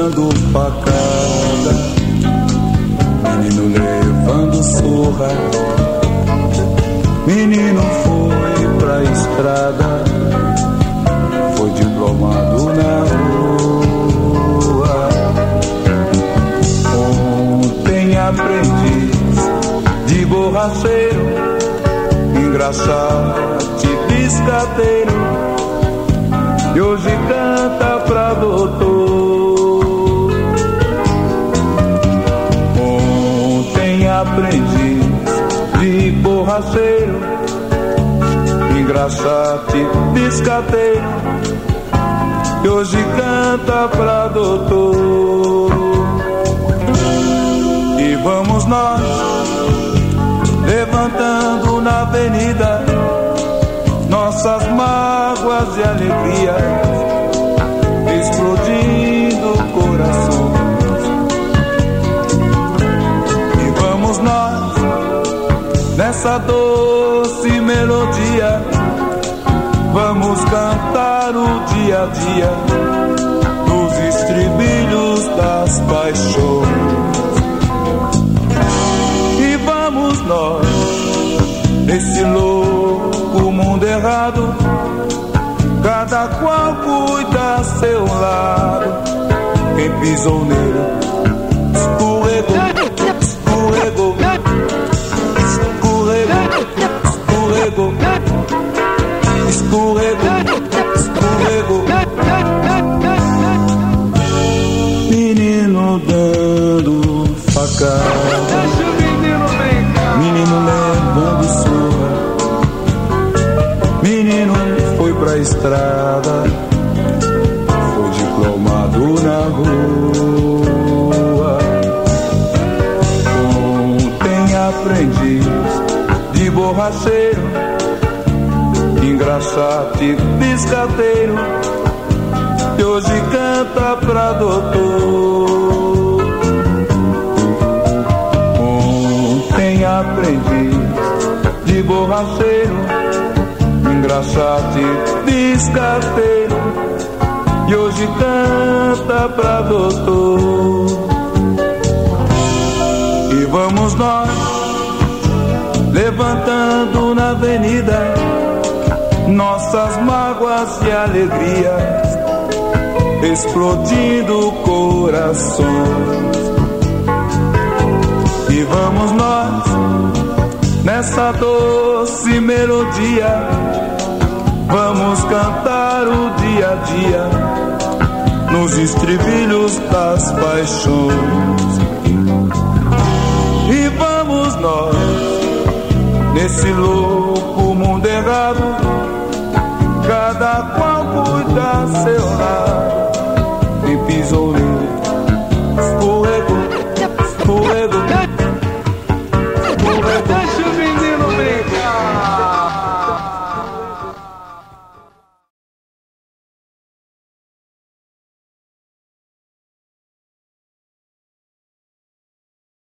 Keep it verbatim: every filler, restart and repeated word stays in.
levando facada, menino levando surra. Menino foi pra estrada, foi diplomado na rua. Ontem aprendiz de borracheiro, engraxate biscateiro, e hoje canta pra doutor. Ontem aprendiz de borracheiro, engraxate biscateiro, e hoje canta pra doutor. E vamos nós levantando na avenida nossas mágoas e alegrias, explodindo corações. E vamos nós nessa doce melodia, vamos cantar o dia a dia nos estribilhos das paixões. E vamos nós nesse louco mundo errado, cada qual cuida a seu lado. Quem pisou nele escorregou, escorregou, escorregou, escorregou, escorregou, escorregou. Menino dando facada, menino levando surra. Menino foi pra estrada, foi diplomado na rua. Ontem aprendiz de borracheiro, engraxate biscateiro, e hoje canta pra doutor. Ontem aprendiz de borracheiro, engraxate biscateiro, e hoje canta pra doutor. E vamos nós levantando na avenida nossas mágoas e alegrias, explodindo corações. E vamos nós nessa doce melodia, vamos cantar o dia a dia nos estribilhos das paixões. E vamos nós nesse louco mundo errado, cada qual cuida seu lado.